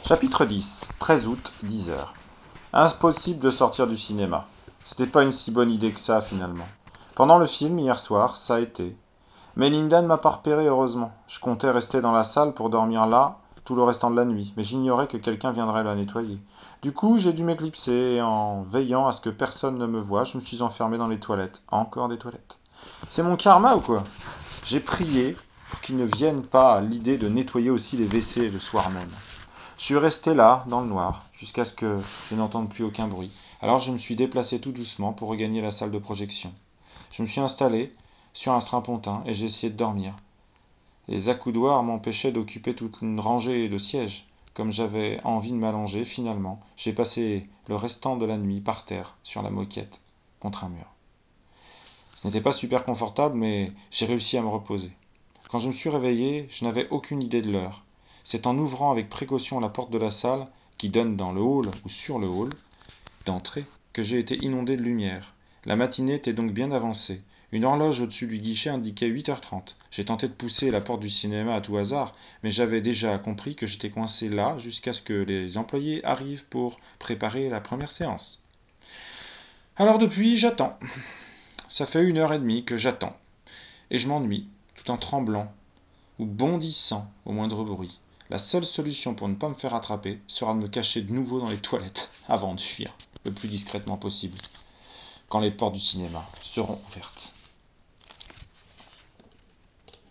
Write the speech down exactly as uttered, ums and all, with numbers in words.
Chapitre dix, treize août, dix heures. Impossible de sortir du cinéma. C'était pas une si bonne idée que ça, finalement. Pendant le film, hier soir, ça a été. Mais Linda ne m'a pas repéré, heureusement. Je comptais rester dans la salle pour dormir là tout le restant de la nuit, mais j'ignorais que quelqu'un viendrait la nettoyer. Du coup, j'ai dû m'éclipser et en veillant à ce que personne ne me voie, je me suis enfermé dans les toilettes. Encore des toilettes. C'est mon karma ou quoi? J'ai prié pour qu'il ne vienne pas à l'idée de nettoyer aussi les W C le soir même. Je suis resté là, dans le noir, jusqu'à ce que je n'entende plus aucun bruit. Alors je me suis déplacé tout doucement pour regagner la salle de projection. Je me suis installé sur un strapontin et j'ai essayé de dormir. Les accoudoirs m'empêchaient d'occuper toute une rangée de sièges. Comme j'avais envie de m'allonger, finalement, j'ai passé le restant de la nuit par terre, sur la moquette, contre un mur. Ce n'était pas super confortable, mais j'ai réussi à me reposer. Quand je me suis réveillé, je n'avais aucune idée de l'heure. C'est en ouvrant avec précaution la porte de la salle, qui donne dans le hall ou sur le hall d'entrée, que j'ai été inondé de lumière. La matinée était donc bien avancée. Une horloge au-dessus du guichet indiquait huit heures trente. J'ai tenté de pousser la porte du cinéma à tout hasard, mais j'avais déjà compris que j'étais coincé là jusqu'à ce que les employés arrivent pour préparer la première séance. Alors depuis, j'attends. Ça fait une heure et demie que j'attends. Et je m'ennuie, tout en tremblant, ou bondissant au moindre bruit. La seule solution pour ne pas me faire attraper sera de me cacher de nouveau dans les toilettes avant de fuir, le plus discrètement possible, quand les portes du cinéma seront ouvertes.